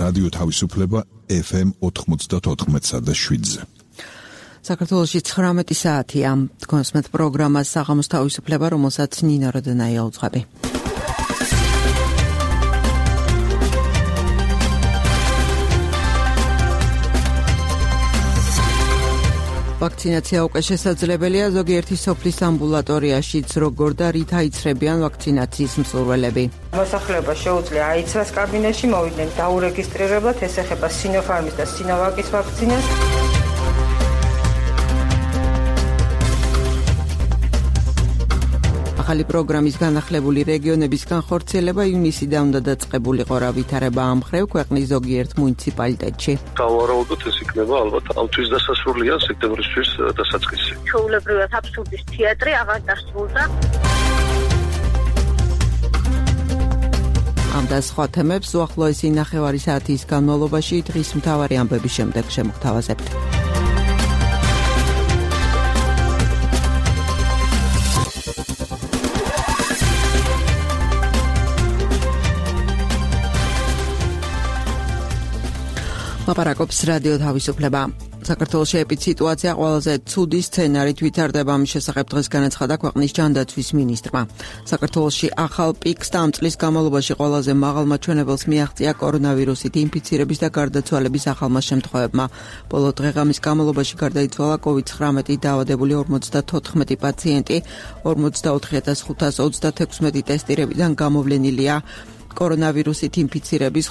რადიო თავისუფლება FM 94.7-ზე. საქართველოში 19 საათია. კონსმეთ პროგრამას საღამოს თავისუფლება, რომელსაც ნინა როდენაია უძღვები. ვაქცინაცია უკვე შესაძლებელია ზოგიერთი სოფლის ამბულატორიაშიც, როგორ და რით აიცრებიან ვაქცინაციის მსურველები. მოსახლეობა შეუძლია აიცრას კაბინეტში, მოვიდნენ დაურეგისტრირებლად, ეს ეხება სინოფარმის და სინოვაკის ვაქცინას. ახალი პროგრამის განახლებული რეგიონების განხორციელება ივნისიდან უნდა დაწყებულიყო, რა ვითარება ამ მხრივ ქვეყნის ზოგიერთ მუნიციპალიტეტში. დავარაუდოთ, ეს იქნება ალბათ ამ თვის დასასრულია, სექტემბრისთვის დასაწყისი. ჩვეულებრივად აბსურდის თეატრი აღარ დასრულდა. ამ და სხვა თემებს უახლოესი ნახევარი საათის განმავლობაში დღის მთავარი ამბების შემდეგ შემოგთავაზებთ. ლაპარაკობს რადიო თავისუფლება. საქართველოში ეპიდსიტუაცია ყველაზე ცუდი სცენარით ვითარდება. ამის შესახებ დღეს განაცხადა ქვეყნის ჯანდაცვის მინისტრმა. საქართველოში ახალ პიკს და ამ წლის განმავლობაში ყველაზე მაღალ მაჩვენებელს მიაღწია კორონავირუსით ინფიცირების და გარდაცვალების ახალმა შემთხვევებმა. ბოლო დღეღამის განმავლობაში გარდაიცვალა COVID-19 დაავადებული 54 პაციენტი, 44536 ტესტირებიდან გამოვლენილია კორონავირუსით ინფიცირების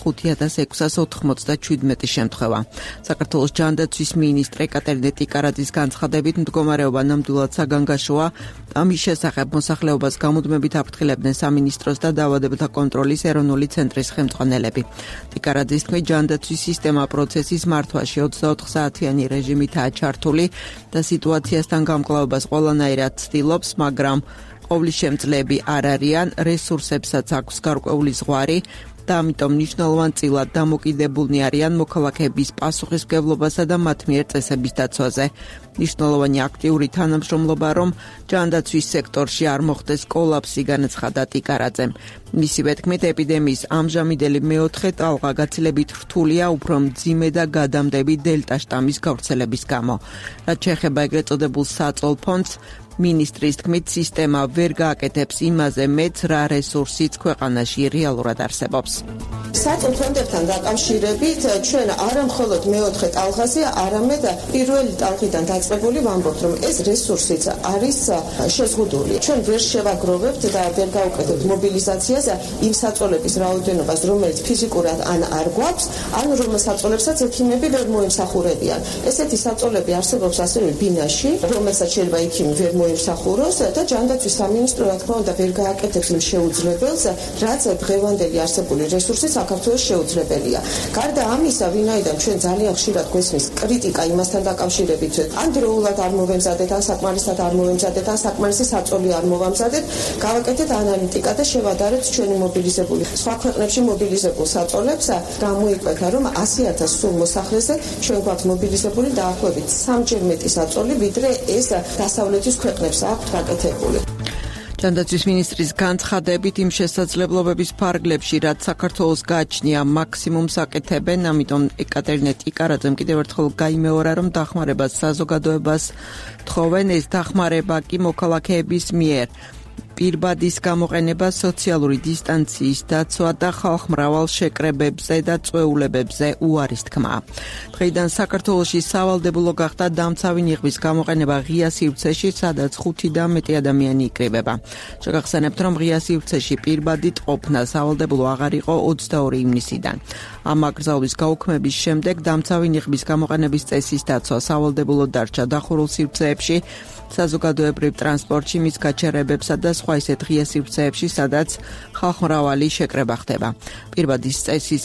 5697 შემთხვევა. საქართველოს ჯანდაცვის მინისტრი ეკატერინე ტიკარაძის განცხადებით მდგომარეობა ნამდვილად საგანგაშოა. ამის შესახებ მოსახლეობას გამუდმებით აფრთხილებდნენ სამინისტროს და დაავადებათა კონტროლის ეროვნული ცენტრის ხელმძღვანელები. ტიკარაძის თქმით, ჯანდაცვის სისტემა პროცესის მართვაში 24 საათიანი რეჟიმითაა ჩართული და სიტუაციასთან გამკლავებას ყველანაირად ცდილობს, მაგრამ ყოვლისშემძლეები არ არიან, რესურსებსაც აქვს გარკვეული ზღვარი და ამიტომ მნიშვნელოვანწილად დამოკიდებულნი არიან მოქალაქეების პასუხისმგებლობასა და მათ მიერ წესების დაცვაზე. მნიშვნელოვანი აქტიური თანამშრომლობა, რომ ჯანდაცვის სექტორში არ მოხდეს კოლაფსი, განაცხადა ტიკარაძემ. მისივე თქმით, ეპიდემიის ამჟამინდელი მეოთხე ტალღა გაცილებით რთულია უფრო მძიმე და გადამდები დელტა შტამის გავრცელების გამო. რაც შეეხება ეგრეთ წოდებულ საწოლ ფონდს, მინისტრის თქმით, სისტემა ვერ გააკეთებს იმაზე მეც, რა რესურსიც ქვეყანაში რეალურად არსებობს. საწოლ ფონდებთან დაკავშირებით ჩვენ არა მხოლოდ მეოთხე ტალღაზე, არამედ პირველი ტალღიდან დაწყებული ვამბობთ, რომ ეს რესურსიც არის შეზღუდული. ჩვენ ვერ შევაგროვებთ და ვერ გავუკეთებთ მობილიზაციას იმ საწოლების რაოდენობას, რომელიც ფიზიკურად ან არ გვაქვს, ან რომ საწოლებსაც ექიმები ვერ მოემსახურებიან. ესეთი საწოლები არსებობს ასევე ბინაში, რომელსაც შეიძლება ექიმი ვერ მოემსახუროს და ჯანდაცვის სამინისტრო რა თქმა უნდა ვერ გააკეთებს იმ შეუძლებელს, რაც დღევანდელი არსებული რესურსი საქართველოს შეუძლებელია. გარდა ამისა, ვინაიდან ჩვენ ძალიან ხშირად გვესმის კრიტიკა იმასთან დაკავშირებით, ან დროულად არ მოვემზადეთ, ან საკმარისად არ მოვემზადეთ, ან საკმარისი საწოლი არ მოვამზადეთ, გავაკეთეთ ანალიტიკა და შევადარეთ ჩვენი მობილიზებული სხვა ქვეყნებში მობილიზებულ საწოლებს. გამოიკვეთა, რომ 100,000 სულ მოსახლეზე ჩვენ გვაქვს მობილიზებული დაახლოებით 3-ჯერ მეტი საწოლი, ვიდრე ეს დასავლეთის ქვეყნებს აქვთ გაკეთებული. ჯანდაცვის მინისტრის განცხადებით იმ შესაძლებლობების ფარგლებში, რაც საქართველოს გააჩნია, მაქსიმუმს აკეთებენ, ამიტომ ეკატერინე ტიკარაძემ კიდევ ერთხელ გაიმეორა, რომ დახმარებას საზოგადოებას თხოვენ, ეს დახმარება კი მოქალაქეების მიერ. პირბადის გამოყენება, სოციალური დისტანციის დაცვა და ხალხმრავალ შეკრებებზე და წვეულებებზე უარის თქმა. დღეიდან საქართველოში სავალდებულო გახდა დამცავი ნიღბის გამოყენება ღია სივრცეში, სადაც 5 და მეტი ადამიანი იკრიბება. შეგახსენებთ, რომ ღია სივრცეში პირბადით ყოფნა სავალდებულო აღარ იყო 22 ივნისიდან. ამ აკრძალვის გაუქმების შემდეგ დამცავი ნიღბის გამოყენების წესის დაცვა სავალდებულო დარჩა დახურულ სივრცეებში, საზოგადოებრივ ტრანსპორტში, მის გაჩერებებსა და სხვა ისეთ ღია სივრცეებში, სადაც ხალხმრავალი შეკრება ხდება. პირბადის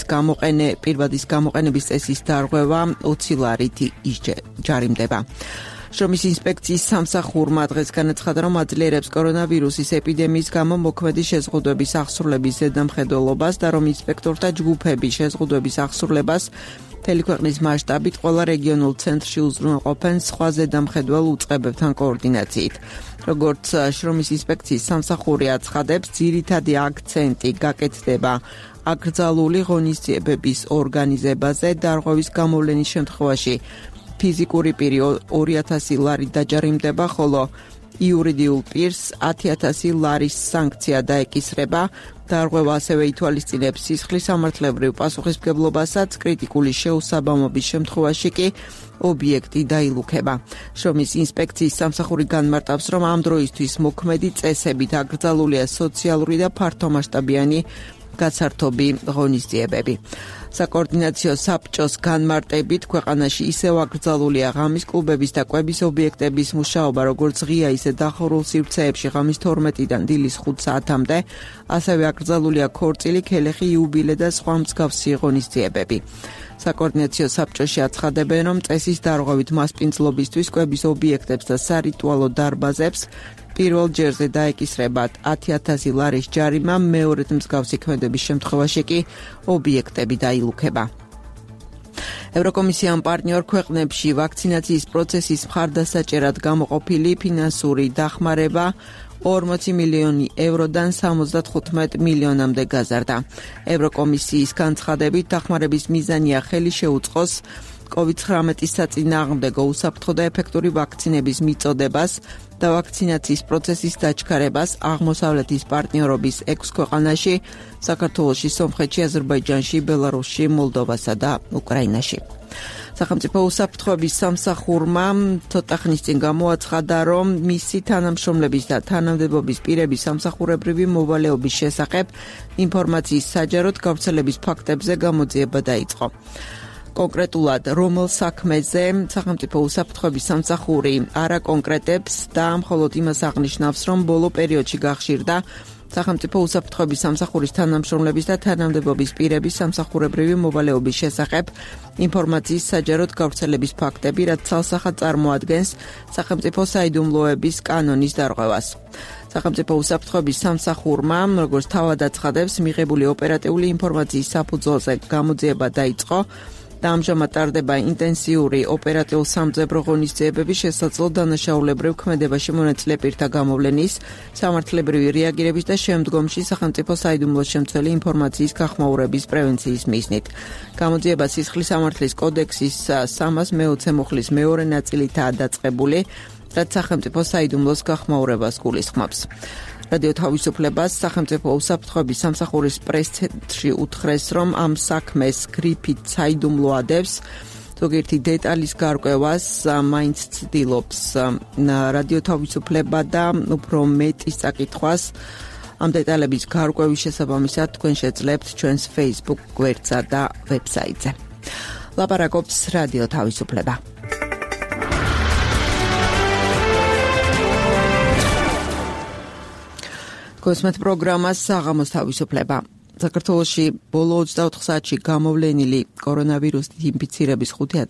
გამოყენების წესის დარღვევა 20 ლარით იჯარიმდება. შრომის ინსპექციის სამსახურმა დღეს განაცხადა, რომ აძლიერებს კორონავირუსის ეპიდემიის გამო მოქმედი შეზღუდვების აღსრულების ზედამხედველობას და რომ ინსპექტორთა ჯგუფები შეზღუდვების აღსრულებას მთელი ქვეყნის მასშტაბით ყველა რეგიონულ ცენტრში უზრუნველყოფენ სხვა ზედამხედველ უწყებებთან კოორდინაციით. როგორც შრომის ინსპექციის სამსახური აცხადებს, ძირითადი აქცენტი გაკეთდება აკრძალული ღონისძიებების ორგანიზებაზე. დარღვევის გამოვლენის შემთხვევაში ფიზიკური პირი 2,000 ლარი დაჯარიმდება, ხოლო იურიდიულ პირს 10,000 ლარის სანქცია დაეკისრება. დარღვევა ასევე ითვალისწინებს სისხლის სამართლებრივ პასუხისმგებლობასაც, კრიტიკული შეუსაბამობის შემთხვევაში კი ობიექტი დაილუქება. შრომის ინსპექციის სამსახური განმარტავს, რომ ამ დროისთვის მოქმედი წესებით აკრძალულია სოციალური და ფართომასშტაბიანი გაცართობი ღონისძიებები. საკოორდინაციო საბჭოს განმარტებით ქვეყანაში ისევ აკრძალულია ღამის კლუბების და კვების ობიექტების მუშაობა, როგორც ღია, ისე დახურულ სივრცეებში ღამის 12-დან დილის 5 საათამდე, ასევე აკრძალულია ქორწილი, ქელეხი, იუბილე და სხვა მსგავსი ღონისძიებები. საკოორდინაციო საბჭოში აცხადებენ, რომ წესის დარღვევით მასპინძლობისთვის კვების ობიექტებს და სარიტუალო დარბაზებს პირველ ჯერზე დაეკისრება 10,000 ლარის ჯარიმა, მეორედ მსგავსი ქმედების შემთხვევაში კი ობიექტები დაილუქება. ევროკომისიამ პარტნიორ ქვეყნებში ვაქცინაციის პროცესის მხარდასაჭერად გამოყოფილი ფინანსური დახმარება 40 მილიონი ევროდან 75 მილიონამდე გაზარდა. ევროკომისიის განცხადებით, დახმარების მიზანია ხელი შეუწყოს COVID-19 საწინააღმდეგო უსაფრთხო და ეფექტური ვაქცინების მიწოდებას და ვაქცინაციის პროცესის დაჩქარებას აღმოსავლეთის პარტნიორობის 6 ქვეყანაში, საქართველოში, სომხეთში, აზერბაიჯანში, ბელარუსში, მოლდოვასა და უკრაინაში. სახელმწიფო უსაფრთხოების სამსახურმა ცოტა ხნის წინ გამოაცხადა, რომ მისი თანამშრომლების და თანამდებობის პირების სამსახურებრივი მოვალეობის შესახებ ინფორმაციის საჯაროდ გავრცელების ფაქტებზე გამოძიება დაიწყო. კონკრეტულად რომელ საქმეზე სახელმწიფო უსაფრთხოების სამსახური არ აკონკრეტებს და მხოლოდ იმას აღნიშნავს, რომ ბოლო პერიოდში გახშირდა სახელმწიფო უსაფრთხოების სამსახურის თანამშრომლების და თანამდებობის პირების სამსახურებრივი მოვალეობის შესახებ ინფორმაციის საჯაროდ გავრცელების ფაქტები, რაც ცალსახად წარმოადგენს სახელმწიფო საიდუმლოების კანონის დარღვევას. სახელმწიფო უსაფრთხოების სამსახურმა, როგორც თავად აცხადებს, მიღებული ოპერატიული ინფორმაციის საფუძველზე გამოძიება დაიწყო და ამჟამად ტარდება ინტენსიური ოპერატიულ-სამძებრო ღონისძიებები შესაძლო დანაშაულებრივ ქმედებაში მონაწილე პირთა გამოვლენის, სამართლებრივი რეაგირების და შემდგომში სახელმწიფო საიდუმლოს შემცველი ინფორმაციის გახმაურების პრევენციის მიზნით. გამოძიება სისხლის სამართლის კოდექსის 320 მუხლის მეორე ნაწილითაა დაწყებული, რაც სახელმწიფო საიდუმლოს გახმაურებას გულისხმობს. რადიო თავისუფლებას სახელმწიფო უსაფრთხოების სამსახურის პრეს-ცენტრი უთხრეს, რომ ამ საქმეს გრიფით საიდუმლო ადევს. ზოგიერთი დეტალის გარკვევას მაინც ცდილობს რადიო თავისუფლება და უფრო მეტის წაკითხვას ამ დეტალების გარკვევის შესაბამისად თქვენ შეძლებთ ჩვენს Facebook გვერდსა და ვებსაიტზე. ლაპარაკობს რადიო თავისუფლება. კოსმეთ პროგრამას საღამოს თავისუფლება. საქართველოში ბოლო 24 საათში გამოვლენილი კორონავირუსით ინფიცირების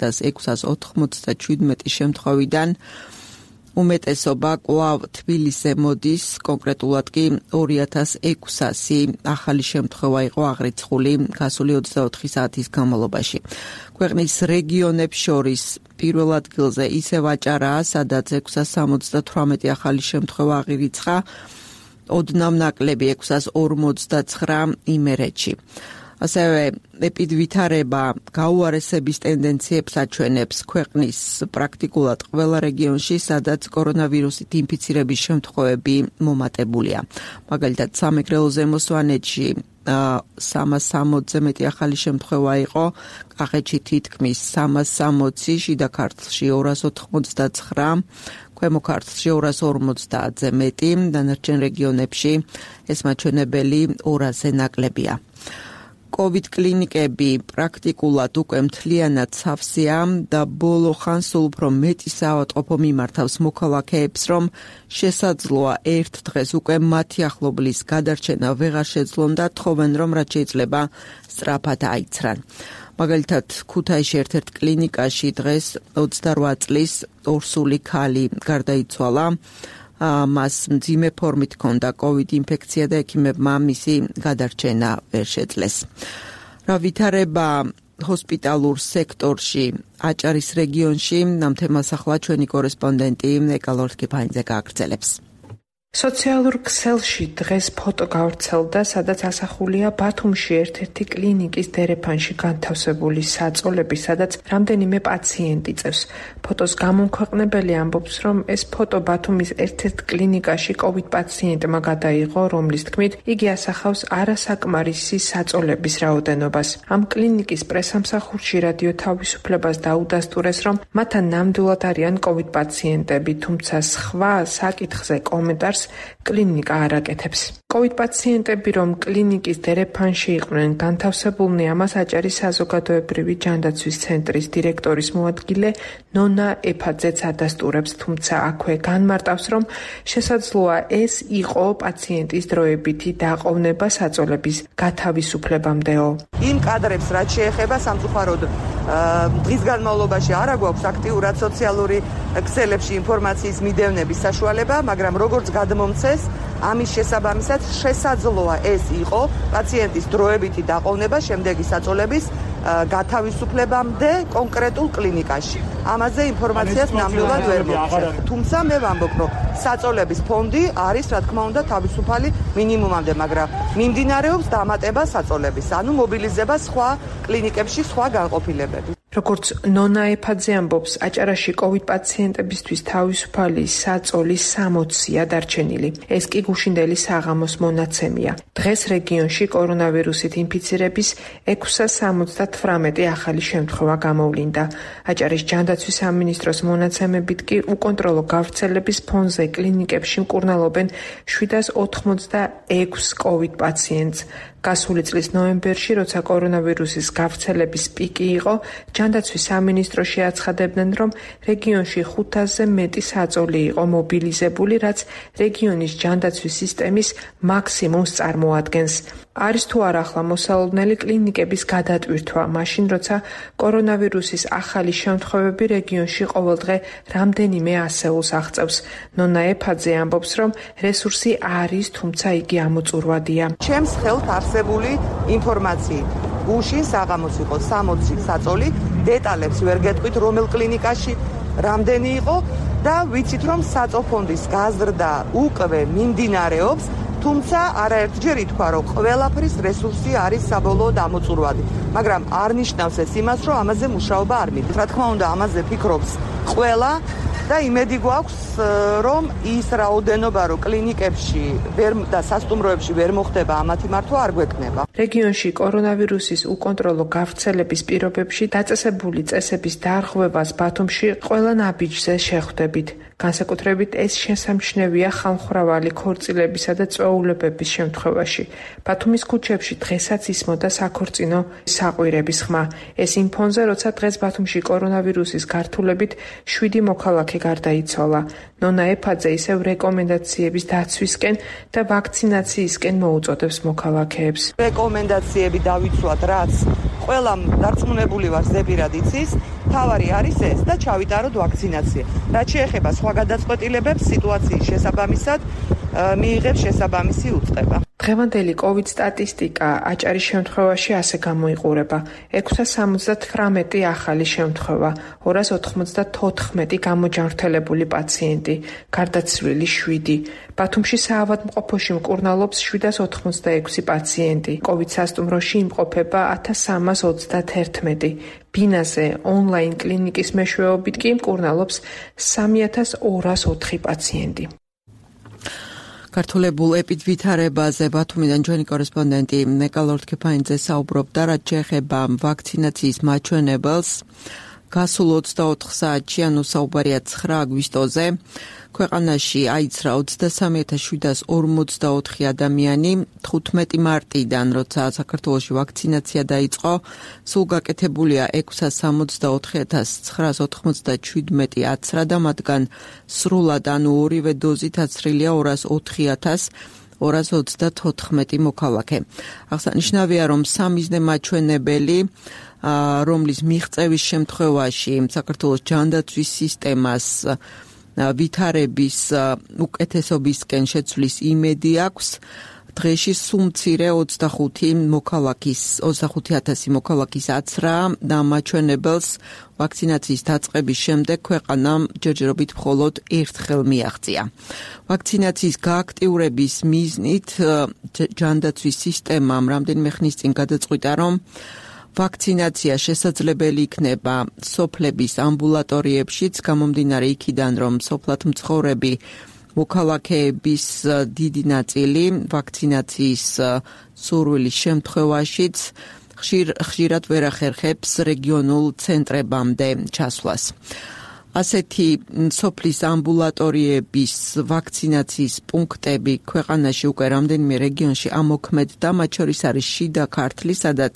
5697 შემთხვევიდან უმეტესობა კვლავ თბილისზე მოდის, კონკრეტულად კი 2600 ახალი შემთხვევა იყო აღრიცხული გასული 24 საათის განმავლობაში. ქვეყნის რეგიონებს შორის პირველ ადგილზე ისევ აჭარაა, სადაც 678 ახალი შემთხვევა აღირიცხა, ოდნავ ნაკლები 659 იმერეთში. ასევე ეპიდვითარება გაუარესების ტენდენციებს აჩვენებს ქვეყნის პრაქტიკულად ყველა რეგიონში, სადაც კორონავირუსით ინფიცირების შემთხვევები მომატებულია. მაგალითად, სამეგრელო ზემო სვანეთში 360-ზე მეტი ახალი შემთხვევა იყო, კახეთში თითქმის 360, შიდა ქართლში 289, ქვემო ქართლში 250-ზე მეტი, დანარჩენ რეგიონებში ეს მაჩვენებელი 200-ზე ნაკლებია. COVID კლინიკები პრაქტიკულად უკვე მთლიანად სავსეა და ბოლო ხანს სულ უფრო მეტი საავადმყოფო მიმართავს მოქალაქეებს, რომ შესაძლოა ერთ დღეს უკვე მათი ახლობლის გადარჩენა ვეღარ შეძლონ და თხოვენ, რომ რაც შეიძლება სწრაფად აიცრან. მაგალითად, ქუთაისში ერთ-ერთ კლინიკაში დღეს 28 წლის ორსული ქალი გარდაიცვალა. მას მძიმე ფორმით ჰქონდა COVID ინფექცია და ექიმებმა მისი გადარჩენა ვერ შეძლეს. რა ვითარება ჰოსპიტალურ სექტორში, აჭარის რეგიონში. ამ თემას ახლა ჩვენი კორესპონდენტი ნეკა ლორთქიფანიძე გააგრძელებს. სოციალურ ქსელში დღეს ფოტო გავრცელდა, სადაც ასახულია ბათუმში ერთ-ერთი კლინიკის დერეფანში განთავსებული საწოლები, სადაც რამდენიმე პაციენტი წევს. ფოტოს გამომქვეყნებელი ამბობს, რომ ეს ფოტო ბათუმის ერთ-ერთ კლინიკაში COVID პაციენტმა გადაიღო, რომლის თქმით, იგი ასახავს არასაკმარისი საწოლების რაოდენობას. ამ კლინიკის პრესამსახურში რადიო თავისუფლებას დაუდასტურეს, რომ მათთან ნამდვილად არიან COVID პაციენტები, თუმცა სხვა საკითხზე კომენტარს კლინიკა არ აკეთებს. COVID პაციენტები, რომ კლინიკის დერეფანში იყვნენ განთავსებულნი, ამას აჭარის საზოგადოებრივი ჯანდაცვის ცენტრის დირექტორის მოადგილე ნონა ეფაძეც ადასტურებს, თუმცა აქვე განმარტავს, რომ შესაძლოა ეს იყო პაციენტის დროებითი დაყოვნება საწოლების გათავისუფლებამდეო. იმ კადრებს, რაც შეეხება სამწუხაროდ დღის განმავლობაში არ აგვაქვს აქტიურად სოციალური ქსელებში ინფორმაციის მიდევნების საშუალება, მაგრამ როგორც გადმომცეს, ამის შესაბამისად შესაძლოა ეს იყო პაციენტის დროებითი დაყოვნება შემდეგი საწოლების გათავისუფლებამდე კონკრეტულ კლინიკაში. ამაზე ინფორმაციას ნამდვილად ვერ მოვხსენებ. თუმცა მე ვამბობ, რომ საწოლების ფონდი არის, რა თქმა უნდა, თავისუფალი მინიმუმამდე, მაგრამ მიმდინარეობს დამატება საწოლების, ანუ მობილიზება სხვა კლინიკებში სხვა განყოფილებები. როგორც ნონა ეფაძე ამბობს, აჭარაში COVID პაციენტებისთვის თავისუფალი საწოლი 60-ია დარჩენილი. ეს კი გუშინდელი საღამოს მონაცემია. დღეს რეგიონში კორონავირუსით ინფიცირების 678 ახალი შემთხვევა გამოვლინდა. აჭარის ჯანდაცვის სამინისტროს მონაცემებით კი უკონტროლო გავრცელების ფონზე კლინიკებში მკურნალობენ 786 COVID პაციენტს. გასული წლის ნოემბერში, როცა კორონავირუსის გავრცელების პიკი იყო, ჯანდაცვის სამინისტროში აცხადებდნენ, რომ რეგიონში 500-ზე მეტი საწოლი იყო მობილიზებული, რაც რეგიონის ჯანდაცვის სისტემის მაქსიმუმს წარმოადგენს. არის თუ არა ახლა მოსალოდნელი კლინიკების გადატვირთვა, მაშინ როცა კორონავირუსის ახალი შემთხვევები რეგიონში ყოველდღე რამდენიმე ასეულს აღწევს. ნონა ეფაძე ამბობს, რომ რესურსი არის, თუმცა იგი ამოწურვადია. ჩემს ხელთ არსებული ინფორმაციით გუშინ საღამოს იყო 60 საწოლი, დეტალებს ვერ გეტყვით რომელ კლინიკაში რამდენი იყო და ვიცით რომ საწოლფონდის გაზრდა უკვე მიმდინარეობს, თუმცა არაერთჯერ ითქვა, რომ ყველაფრის რესურსი არის საბოლოოდ ამოწურვადი, მაგრამ არ ნიშნავს ეს იმას, რომ ამაზე მუშაობა არ მიდის. რა თქმა უნდა, ამაზე ფიქრობს ყველა და იმედი გვაქვს, რომ ის რაოდენობა, რომ კლინიკებში და სასტუმროებში ვერ მოხდება ამათი მართვა არ გვექნება. რეგიონში კორონავირუსის უკონტროლო გავრცელების პირობებში დაწესებული წესების დარღვევას ბათუმში ყველა ნაბიჯზე შეხვდებით. განსაკუთრებით ეს შესამჩნევია ხალხმრავალი ქორწილებისა და წვეულებების შემთხვევაში. ბათუმის ქუჩებში დღესაც ისმოდა საქორწინო საყვირების ხმა. ეს იმ ფონზე, როცა დღეს ბათუმში კორონავირუსის გართულებით 7 მოქალაქე გარდაიცვალა. ნონა ეფაძე ისევ რეკომენდაციების დაცვისკენ და ვაქცინაციისკენ მოუწოდებს მოქალაქეებს. რეკომენდაციები დავიცვათ, რაც ყველამ დარწმუნებული ვარ ზეპირად იცის, თავარი არის ეს და ჩავიტაროთ ვაქცინაცია. რაც შეეხება სხვა გადაწყვეტილებებს, სიტუაციის შესაბამისად მიიღებს შესაბამისი უწყება. დღევანდელი COVID სტატისტიკა აჭარის შემთხვევაში ასე გამოიყურება: 678 ახალი შემთხვევა, 294 გამოჯანმრთელებული პაციენტი, გარდაცვლილი 7. ბათუმში საავადმყოფოში მკურნალობს 786 პაციენტი. COVID სასტუმროში იმყოფება 1321. ბინაზე ონლაინ კლინიკის მეშვეობით კი მკურნალობს 3204 პაციენტი. ქართულებულ ეპიდვითარებაზე ბათუმიდან ჩვენი კორესპონდენტი ნეკა ლორთქიფანიძე საუბრობდა, რაც შეეხება ვაქცინაციის მაჩვენებელს. გასულ 24 საათში, ანუ საუბარია 9 აგვისტოზე, ქვეყანაში აიცრა 23744 ადამიანი. 15 მარტიდან, როცა საქართველოში ვაქცინაცია დაიწყო, სულ გაკეთებულია 674997 აცრა და მათგან სრულად, ანუ ორივე დოზით აცრილია 204224 მოქალაქე. აღსანიშნავია, რომ სამიზნე მაჩვენებელი, რომლის მიღწევის შემთხვევაში საქართველოს ჯანდაცვის სისტემას ვითარების უკეთესობისკენ შეცვლის იმედი აქვს, დღეში სუმცირე 25,000 მოქალაქის აცრა და მაჩვენებელს ვაქცინაციის დაწყების შემდეგ ქვეყანამ ჯერჯერობით მხოლოდ ერთხელ მიაღწია. ვაქცინაციის გააქტიურების მიზნით ჯანდაცვის სისტემამ რამდენიმე ხნის წინ გადაწყვიტა, რომ ვაქცინაცია შესაძლებელი იქნება სოფლების ამბულატორიებშიც, გამომდინარე იქიდან, რომ სოფლად მცხოვრები მოქალაქეების დიდი ნაწილი ვაქცინაციის სურვილის შემთხვევაშიც ხშირად ვერ ახერხებს რეგიონულ ცენტრებამდე ჩასვლას. ასეთი სოფლის ამბულატორიების ვაქცინაციის პუნქტები ქვეყანაში უკვე რამდენიმე რეგიონში ამოქმედდა, მათ შორის არის შიდა ქართლი, სადაც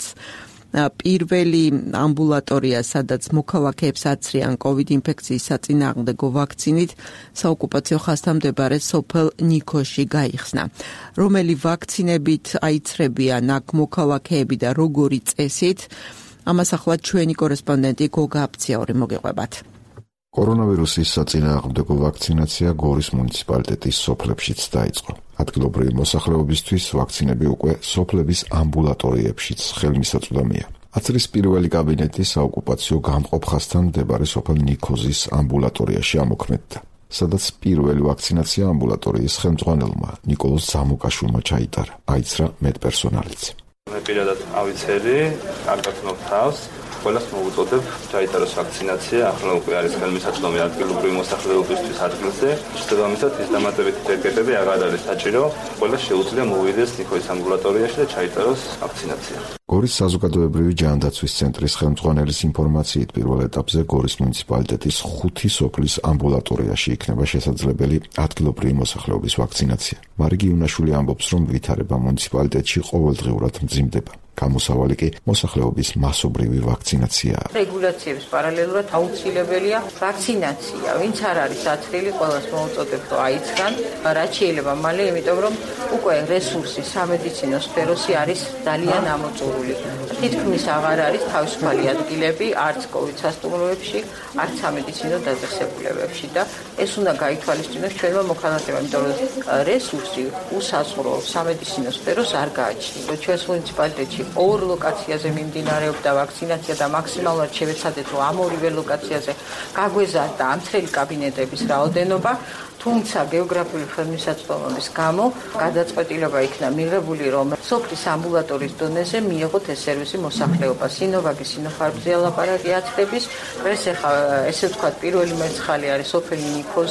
პირველი ამბულატორია, სადაც მოქალაქეებს აცრიან COVID ინფექციის საწინააღმდეგო ვაქცინით, საოკუპაციო ხაზთან მდებარე სოფელ ნიქოში გაიხსნა. რომელი ვაქცინებით აიცრებიან აქ მოქალაქეები და როგორი წესით, ამას ახლა ჩვენი კორესპონდენტი გოგა აფციაური მოგიყვებათ. კორონავირუსის საწინააღმდეგო ვაქცინაცია გორის მუნიციპალიტეტის სოფლებშიც დაიწყო. ადგილობრივი მოსახლეობისთვის ვაქცინები უკვე სოფლების ამბულატორიებშიც ხელმისაწვდომია. აცრის პირველი კაბინეტი საოკუპაციო გამყოფ ხაზთან მდებარე სოფელ ნიქოზის ამბულატორიაში ამოქმედდა, სადაც პირველი ვაქცინაცია ამბულატორიის ხელმძღვანელმა ნიკოლოზ ზამუკაშვილმა ჩაიტარა. აიცრა მედპერსონალიც. მე პირადად ავიცერი, კარგად მოვთავს. ყველას მოვუწოდებ ჩაიტაროს ვაქცინაცია, ახლა უკვე არის ხელმისაწვდომი ადგილობრივი მოსახლეობისთვის ადგილზე. შესაბამისად, ის დამატებითი ჯერგეტები აღარ არის საჭირო. ყველას შეუძლია მოვიდეს ნიქოზის ამბულატორიაში და ჩაიტაროს ვაქცინაცია. გორის საზოგადოებრივი ჯანდაცვის ცენტრის ხელმძღვანელის ინფორმაციით, პირველ ეტაპზე გორის მუნიციპალიტეტის 5 სოფლის ამბულატორიაში იქნება შესაძლებელი ადგილობრივი მოსახლეობის ვაქცინაცია. მარიგი იუნაშვილი ამბობს, რომ ვითარება მუნიციპალიტეტში ყოველდღიურად მძიმდება. გამოსავალი კი მოსახლეობის მასობრივი ვაქცინაციაა. რეგულაციების პარალელურად აუცილებელია ვაქცინაცია. ვინც არ არის აცრილი, ყველას მოვუწოდებ, რომ აიცრან, რაც შეიძლება მალე, იმიტომ რომ უკვე რესურსი სამედიცინო სფეროში არის ძალიან ამოწურული. თითქმის აღარ არის თავისუფალი ადგილები არც COVID სასტუმროებში, არც სამედიცინო დაწესებულებებში და ეს უნდა გაითვალისწინოს ჩვენმა მოქალაქეებმა, იმიტომ რომ რესურსი უსაზღვრო სამედიცინო სფეროს არ გააჩნია. ჩვენს მუნიციპალიტეტში 2 ლოკაციაზე მიმდინარეობდა ვაქცინაცია და მაქსიმალურად შევეცადეთ, რომ ამ ორივე ლოკაციაზე გაგვეზარდა ამცრელი კაბინეტების რაოდენობა. თუმცა გეოგრაფიული ხელმისაწვდომობის გამო გადაწყვეტილება იქნა მიღებული, რომ სოფლის ამბულატორიის დონეზე მიიღოთ ეს სერვისი მოსახლეობას. სინოვაგის სინოფარმზე ლაპარაკი აცრების, ეს ახლა ესე ვთქვათ, პირველი მერცხალი არის სოფელი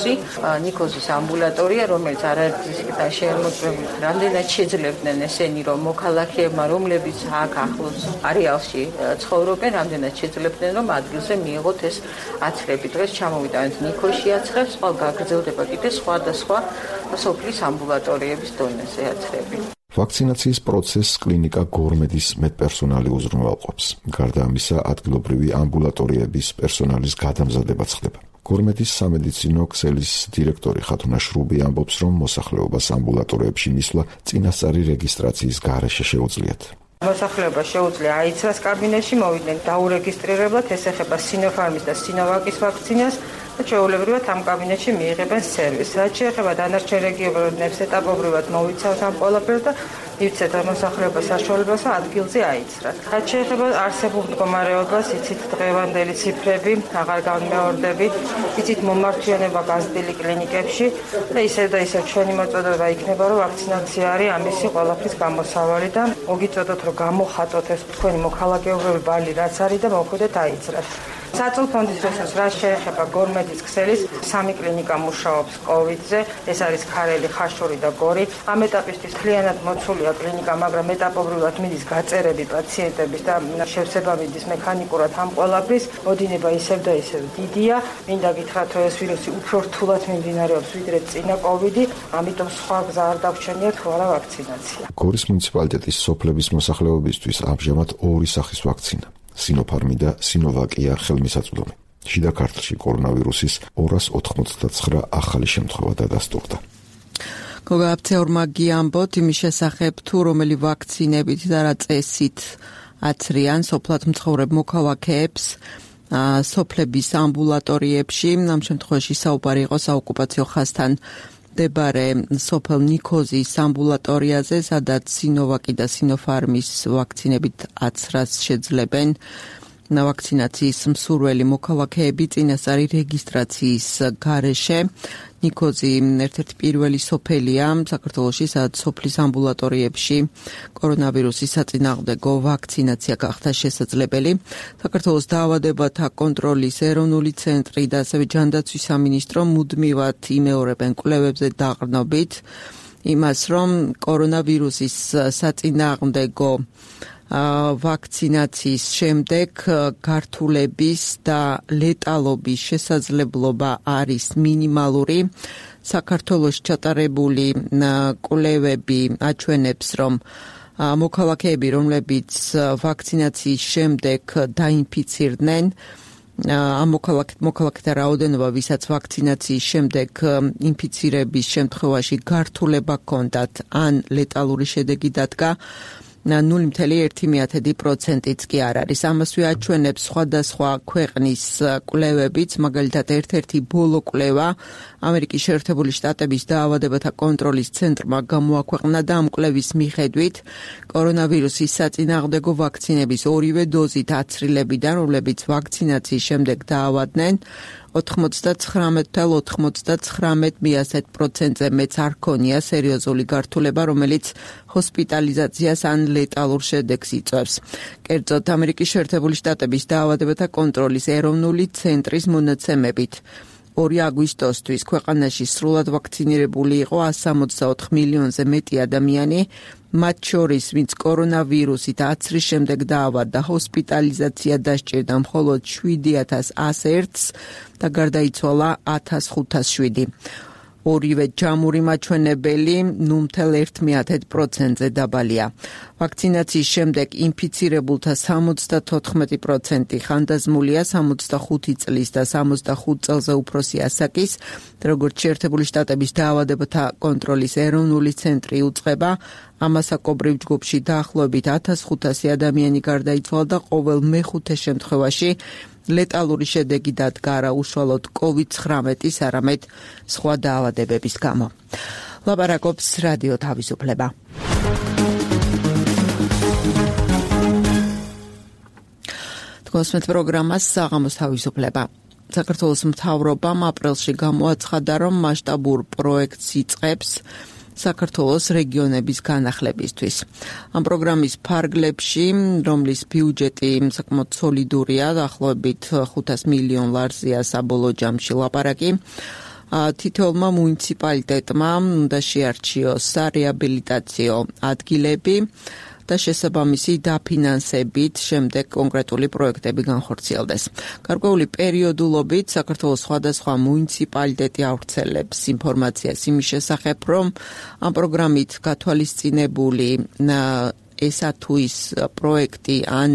ნიქოზის ამბულატორია, რომელიც არაერთგზის შემოწმებული. რამდენად შეძლებდნენ ესენი, რომ მოქალაქეებმა, რომლებიც აქ ახლოს არეალში ცხოვრობენ, რამდენად შეძლებდნენ, რომ ადგილზე მიიღოთ ეს აცრები. დღეს ჩამოვიტანეთ ნიქოში აცრებს, ყოველ გაგრძელდება კიდე სხვადასხვა სოფლის ამბულატორიების დონეზე აცრები. ვაქცინაციის პროცესს კლინიკა გორმედის მედპერსონალი უზრუნველყოფს. გარდა ამისა, ადგილობრივი ამბულატორიების პერსონალის გადამზადებაც ხდება. გორმედის სამედიცინო ქსელის დირექტორი ხათუნა შრუბი ამბობს, რომ მოსახლეობას ამბულატორიებში მისვლა წინასწარი რეგისტრაციის გარეშე შეუძლიათ. მოსახლეობა შეუძლია აიცრას კაბინეტში მოვიდნენ დაურეგისტრირებლად, ეს ეხება სინოფარმის და სინოვაკის ვაქცინას და ჩვეულებრივად ამ კაბინეტში მიიღებენ სერვისს. რაც შეეხება დანარჩენ რეგიონებს, ეტაპობრივად მოვიცავთ ამ ყველაფერს და მივცეთ მოსახლეობას საშუალებას ადგილზე აიცრათ. რაც შეეხება არსებულ მდგომარეობას, იცით დღევანდელი ციფრები, აღარ განმეორდებით, იცით მომართვიანება გაზრდილი კლინიკებში და ისევ ჩვენი მოწოდება იქნება, რომ ვაქცინაცია არის ამისი ყველაფრის გამოსავალი და მოგიწოდოთ, რომ გამოხატოთ ეს თქვენი მოქალაქეობრივი ბალი რაც არის და მოხვიდეთ აიცრათ. საწოლ ფონდის რესურს, რაც შეეხება გორმედის ქსელის, 3 კლინიკა მუშაობს COVID-ზე, ეს არის ქარელი, ხაშური და გორი. ამ ეტაპისთვის მთლიანად მოცულია კლინიკა, მაგრამ ეტაპობრივად მიდის გაწერები პაციენტების და შევსება მიდის მექანიკურად ამ ყველაფრის. მოდინება ისევ და ისევ დიდია. მინდა გითხრათ, რომ ეს ვირუსი უფრო რთულად მიმდინარეობს ვიდრე წინა COVID-ი, ამიტომ სხვა გზა არ დაგვრჩენია თუ არა ვაქცინაცია. გორის მუნიციპალიტეტის სოფლების მოსახლეობისთვის ამჟამად 2 სახის ვაქცინა. სინოფარმი და სინოვაკია ხელმისაწვდომი. შიდა ქართლში კორონავირუსის 289 ახალი შემთხვევა დადასტურდა. გოგა აფციაურმა გიამბოთ იმის შესახებ, თუ რომელი ვაქცინებით და რა წესით აცრიან სოფლად მცხოვრებ მოქალაქეებს სოფლების ამბულატორიებში. ამ შემთხვევაში საუბარი იყო საოკუპაციო ხაზთან მდებარე სოფელ ნიქოზის ამბულატორიაზე, სადაც სინოვაკი და სინოფარმის ვაქცინებით აცრას შეძლებენ ვაქცინაციის მსურველი მოქალაქეები წინასწარი რეგისტრაციის გარეშე. ნიქოზი ერთ-ერთი პირველი სოფელია საქართველოში, სადაც სოფლის ამბულატორიებში კორონავირუსის საწინააღმდეგო ვაქცინაცია გახდა შესაძლებელი. საქართველოს დაავადებათა კონტროლის ეროვნული ცენტრი და ასევე ჯანდაცვის სამინისტრო მუდმივად იმეორებენ კვლევებზე დაყრდნობით იმას, რომ კორონავირუსის საწინააღმდეგო ვაქცინაციის შემდეგ გართულების და ლეტალობის შესაძლებლობა არის მინიმალური. საქართველოს ჩატარებული კვლევები აჩვენებს, რომ მოქალაქეები, რომლებიც ვაქცინაციის შემდეგ დაინფიცირდნენ, ამ მოქალაქეთა რაოდენობა, ვისაც ვაქცინაციის შემდეგ ინფიცირების შემთხვევაში გართულება ჰქონდათ ან ლეტალური შედეგი დადგა, 0.1%-იც კი არ არის. ამასვე აჩვენებს სხვადასხვა ქვეყნის კვლევებიც, მაგალითად ერთ-ერთი ბოლო კვლევა ამერიკის შეერთებული შტატების დაავადებათა კონტროლის ცენტრმა გამოაქვეყნა და ამ კვლევის მიხედვით კორონავირუსის საწინააღმდეგო ვაქცინების ორივე დოზით აცრილებიდან, რომლებიც ვაქცინაციის შემდეგ დაავადდნენ, 99.99%-ზე მეც არ ქონია სერიოზული გართულება, რომელიც ჰოსპიტალიზაციას ან ლეტალურ შედეგს იწვევს. კერძოდ, ამერიკის შეერთებული შტატების დაავადებათა კონტროლის ეროვნული ცენტრის მონაცემებით 2 აგვისტოსთვის ქვეყანაში სრულად ვაქცინირებული იყო 164 მილიონზე მეტი ადამიანი, მათ შორის, ვინც კორონავირუსით აცრის შემდეგ დაავადდა, ჰოსპიტალიზაცია დასჭირდა მხოლოდ 7101-ს და გარდაიცვალა 1507. ორივე ჯამური მაჩვენებელი 0.1%-ზე დაბალია. ვაქცინაციის შემდეგ ინფიცირებულთა 74% ხანდაზმულია 65 წლის და 65 წელზე უფროსი ასაკის, როგორც შეერთებული შტატების დაავადებათა კონტროლის ეროვნული ცენტრი უწყება, ამასაკობრივ ჯგუფში დაახლოებით 1500 ადამიანი გარდაიცვალა და ყოველ მეხუთე შემთხვევაში ლეტალური შედეგი დადგა არა უშუალოდ COVID-19-ის, არამედ სხვა დაავადებების გამო. ლაპარაკობს რადიო თავისუფლება. თქვენს პროგრამას საღამოს თავისუფლება. საქართველოს მთავრობამ აპრილში გამოაცხადა, რომ მასშტაბურ პროექტს იწყებს საქართველოს რეგიონების განახლებისთვის. ამ პროგრამის ფარგლებში, რომლის ბიუჯეტი საკმაოდ სოლიდურია, დაახლოებით 500 მილიონ ლარზია საბოლოო ჯამში ლაპარაკი, თითოეულმა მუნიციპალიტეტმა უნდა შეარჩიოს სარეაბილიტაციო ადგილები და შესაბამისი დაფინანსებით შემდეგ კონკრეტული პროექტები განხორციელდეს. გარკვეული პერიოდულობით საქართველოს სხვადასხვა მუნიციპალიტეტი ავრცელებს ინფორმაციას იმის შესახებ, რომ ამ პროგრამით გათვალისწინებული ესა თუ ის პროექტი ან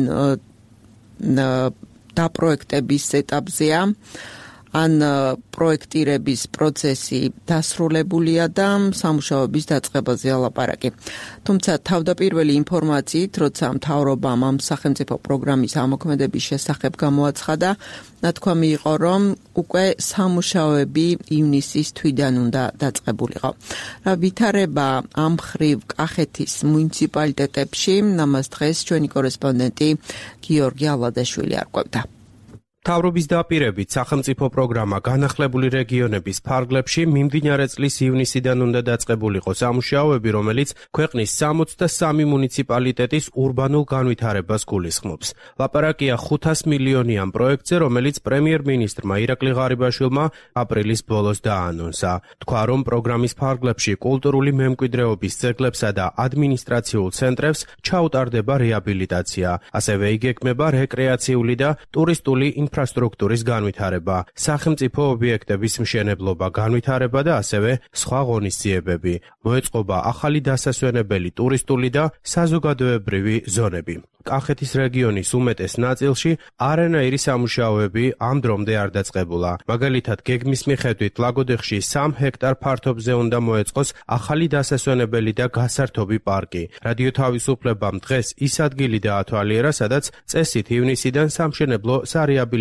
დაპროექტების ეტაპზეა, ან პროექტირების პროცესი დასრულებულია და სამუშაოების დაწყებაზეა ლაპარაკი. თუმცა თავდაპირველი ინფორმაციით, როცა მთავრობამ ამ სახელმწიფო პროგრამის ამოქმედების შესახებ გამოაცხადა, ნათქვამი იყო, რომ უკვე სამუშაოები ივნისის თვიდან უნდა დაწყებულიყო. რა ვითარება ამ მხრივ კახეთის მუნიციპალიტეტებში, ამას დღეს ჩვენი კორესპონდენტი გიორგი ალადაშვილი არკვევდა. მთავრობის დაპირებით სახელმწიფო პროგრამა განახლებული რეგიონების ფარგლებში მიმდინარე წლის ივნისიდან უნდა დაწყებულიყო სამუშაოები, რომელიც ქვეყნის 63 მუნიციპალიტეტის ურბანულ განვითარებას გულისხმობს. ლაპარაკია 500 მილიონიან პროექტზე, რომელიც პრემიერ-მინისტრმა ირაკლი ღარიბაშვილმა აპრილის ბოლოს დაანონსა. თქვა, რომ პროგრამის ფარგლებში კულტურული მემკვიდრეობის ძეგლებსა და ადმინისტრაციულ ცენტრებს ჩაუტარდება რეაბილიტაცია. ასევე იგეგმება რეკრეაციული და ტურისტული ინფრასტრუქტურის განვითარება, სახელმწიფო ობიექტების მშენებლობა, განვითარება და ასევე სხვა ღონისძიებები. მოეწყობა ახალი დასასვენებელი ტურისტული და საზოგადოებრივი ზონები. კახეთის რეგიონის უმეტეს ნაწილში არანაირი სამუშაოები ამ დრომდე არ დაწყებულა. მაგალითად, გეგმის მიხედვით ლაგოდეხში 3 ჰექტარ ფართობზე უნდა მოეწყოს ახალი დასასვენებელი და გასართობი პარკი. რადიო თავისუფლებამ დღეს ის ადგილი დაათვალიერა, სადაც წესით ივნისიდან სამშენებლო სარეაბილიტაციო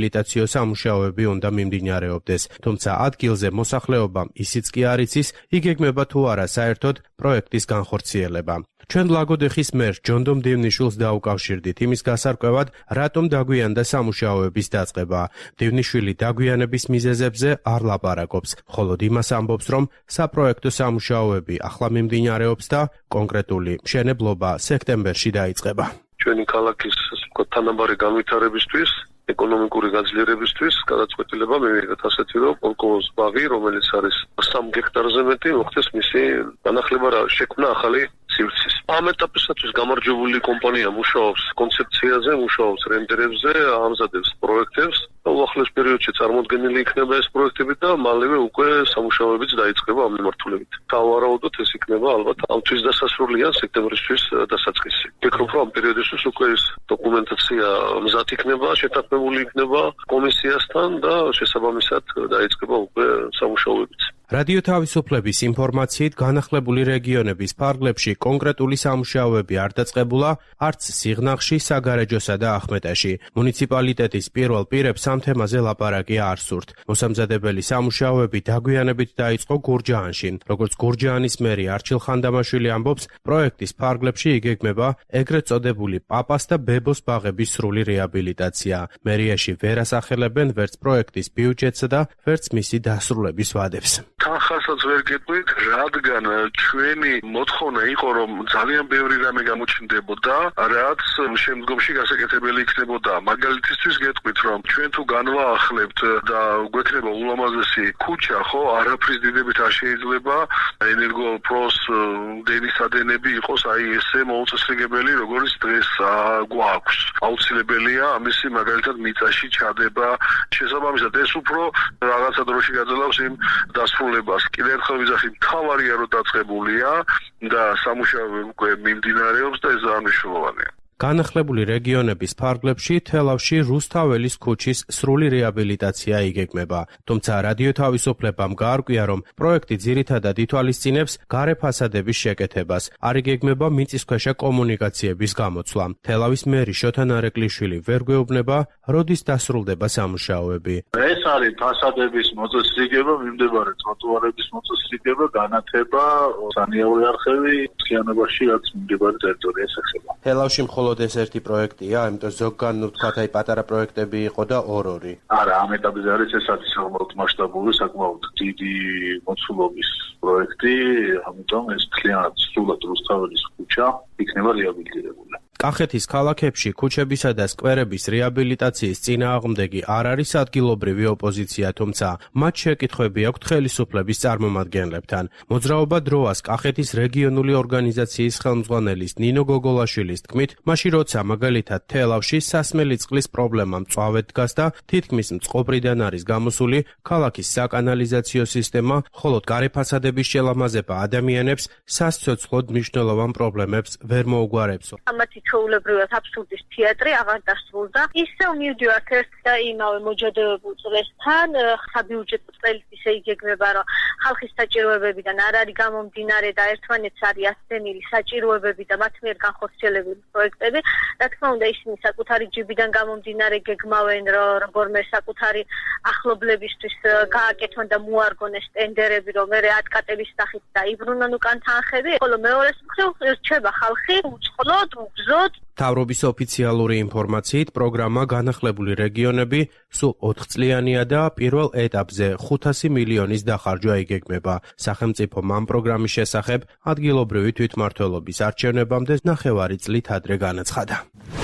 რეაბილიტაციო სამუშაოები უნდა მიმდინარეობდეს. თუმცა ადგილზე მოსახლეობამ ისიც კი არ იცის, იგეგმება თუ არა საერთოდ პროექტის განხორციელება. ჩვენ ლაგოდეხის მერს ჯონდომ დივნიშვილს დაუკავშირდით იმის გასარკვევად, რატომ დაგვიანდა სამუშაოების დაწყება. დივნიშვილი დაგვიანების მიზეზებზე არ ლაპარაკობს, ხოლო იმას ამბობს, რომ საპროექტო სამუშაოები ახლა მიმდინარეობს და კონკრეტული მშენებლობა სექტემბერში დაიწყება. ჩვენი ქალაქის თანაბარი განვითარებისთვის, ეკონომიკური გაძლიერებისთვის გადაწყვეტილება მივიღეთ ასეთი, რომ პოლკოვოს ბაღი, რომელიც არის 3 ჰექტარზე მეტი, მოხდეს მისი განახლება და შექმნა ახალი სივრცის. ამ ეტაპისათვის გამარჯვებული კომპანია მუშაობს კონცეფციაზე, მუშაობს რენდერებზე, ამზადებს პროექტებს და უახლოეს პერიოდში წარმოდგენილი იქნება ეს პროექტები და მალევე უკვე სამუშაოებიც დაიწყება ამ მიმართულებით. თავარაუდოდ ეს იქნება ალბათ ამ თვის დასასრული ან სექტემბრისთვის დასაწყისი. ვფიქრობ, რომ ამ პერიოდისთვის უკვე ეს დოკუმენტაცია მზად იქნება, შეთანხმებული იქნება კომისიასთან და შესაბამისად დაიწყება უკვე სამუშაოებიც. რადიო თავისუფლების ინფორმაციით განახლებული რეგიონების ფარგლებში კონკრეტული სამუშაოები არ დაწყებულა არც სიღნაღში, საგარეჯოსა და ახმეტაში. მუნიციპალიტეტის პირველ პირებს ამ თემაზე ლაპარაკი არ სურთ. მოსამზადებელი სამუშაოები დაგვიანებით დაიწყო გურჯაანში. როგორც გურჯაანის მერი არჩილ ხანდამაშვილი ამბობს, პროექტის ფარგლებში იგეგმება ეგრეთ წოდებული პაპას და ბებოს ბაღების სრული რეაბილიტაცია. მერიაში ვერ ასახელებენ ვერც პროექტის ბიუჯეტსა და ვერც მისი დასრულების ვადებს. თანხასაც ვერ გეტყვით, რადგან ჩვენი მოთხოვნა იყო, რომ ძალიან ბევრი რამე გამოჩნდებოდა, რაც შემდგომში გასაკეთებელი იქნებოდა. მაგალითისთვის გეტყვით, რომ ჩვენ თუ განვაახლებთ და გვექნება ულამაზესი ქუჩა, ხო, არაფრის დიდებით არ შეიძლება ენერგოპროს დენის ადენები იყოს აი ესე მოუწესრიგებელი, როგორც დღეს გვაქვს. აუცილებელია ამისი მაგალითად მიწაში ჩადება. შესაბამისად ეს უფრო რაღაცა დროში გაძლევს იმ დასრულებას. კიდევ ერთხელ ვიძახი, მთავარია რომ დაწყებულია და სამუშაოები უკვე მიმდინარეობს და ეს ძალიან მნიშვნელოვანია. განახლებული რეგიონების ფარგლებში თელავში რუსთაველის ქუჩის სრული რეაბილიტაცია იგეგმება. თუმცა რადიო თავისუფლებამ გაარკვია, რომ პროექტი ძირითადად ითვალისწინებს გარე ფასადების შეკეთებას. არ იგეგმება მიწისქვეშა კომუნიკაციების გამოცვლა. თელავის მერი შოთა ნარეკვლიშვილი ვერ გვეუბნება, როდის დასრულდება სამუშაოები. ეს არის ფასადების მოწესრიგება, მიმდებარე ტროტუარების მოწესრიგება, განათება, სანიავრი არხები, მთლიანობაში რაც მიმდებარე ტერიტორიას ეხება. თელავში მხოლოდ ეს ერთი პროექტია, იმიტომ ზოგან ვთქვათ, აი პატარა პროექტები იყო და ორ-ორი. არა, ამ ეტაპზე არის ეს არის საკმაოდ მასშტაბური, საკმაოდ დიდი მოცულობის პროექტი, ამიტომ ეს მთლიანად სრულად რუსთაველის ქუჩა იქნება რეაბილიტირებული. კახეთის ქალაქებში ქუჩებისა და სკვერების რეაბილიტაციის წინააღმდეგი არ არის ადგილობრივი ოპოზიცია, თუმცა მათ შეკითხვები აქვთ ხელისუფლების წარმომადგენლებთან. მოძრაობა დროას კახეთის რეგიონული ორგანიზაციის ხელმძღვანელის ნინო გოგოლაშვილის თქმით, მაშინ როცა მაგალითად თელავში სასმელი წყლის პრობლემა მწვავედ დგას და თითქმის მწყობრიდან არის გამოსული ქალაქის საკანალიზაციო სისტემა, ხოლო გარე ფასადების შელამაზება ადამიანებს სასიცოცხლოდ მნიშვნელოვან პრობლემებს ვერ მოუგვარებს. ჩვეულებრივად აბსურდის თეატრი აღარ დასრულდა. ისევ მივდივართ ერთ და იმავე მოჯადებებულ წლესთან, საბიუჯეტო წელს ისე იგეგმება, რომ ხალხის საჭიროებებიდან არ არის გამომდინარე და ერთმანეთს არის ასცენილი საჭიროებები და მათ მიერ განხორციელებული პროექტები. რა თქმა უნდა, ისინი საკუთარი ჯიბიდან გამომდინარე გეგმავენ, რომ როგორმე საკუთარი ახლობლებისთვის გააკეთონ და მოარგონ ეს ტენდერები, რომ მერე ატკატების სახით დაიბრუნონ უკან თანხები, ხოლო მეორეს მხრივ რჩება ხალხი უწყლოდ მთავრობის ოფიციალური ინფორმაციით, პროგრამა განახლებული რეგიონები სულ 4 წლიანია და პირველ ეტაპზე 500 მილიონის დახარჯვა იგეგმება. სახელმწიფომ ამ პროგრამის შესახებ ადგილობრივი თვითმმართველობის არჩევნებამდე 9 წლით ადრე განაცხადა.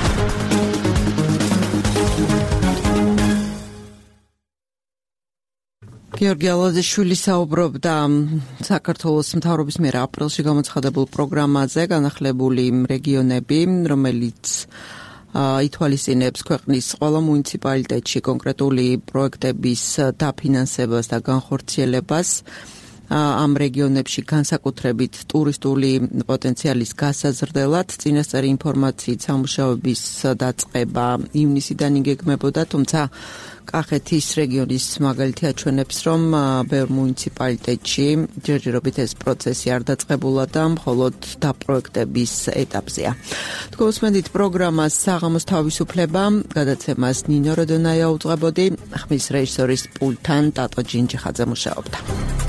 გიორგი ალაზიშვილი საუბრობდა საქართველოს მთავრობის მიერ აპრილში გამოცხადებულ პროგრამაზე განახლებული რეგიონები, რომელიც ითვალისწინებს ქვეყნის ყველა მუნიციპალიტეტში კონკრეტული პროექტების დაფინანსებას და განხორციელებას. ამ რეგიონებში განსაკუთრებით ტურისტული პოტენციალის გასაზრდელად წინასწარი ინფორმაციით სამუშაოების დაწყება ივნისიდან იგეგმებოდა, თუმცა კახეთის რეგიონის მაგალითი აჩვენებს, რომ ბევრ მუნიციპალიტეტში ჯერჯერობით ეს პროცესი არ დაწყებულა და მხოლოდ დაპროექტების ეტაპზეა. თქვენსმენდით პროგრამას საღამოს თავისუფლება, გადაცემას ნინო როდონაია უძღვებოდი, ხმის რეჟისორის პულტთან ტატო ჯინჯიხაძე მუშაობდა.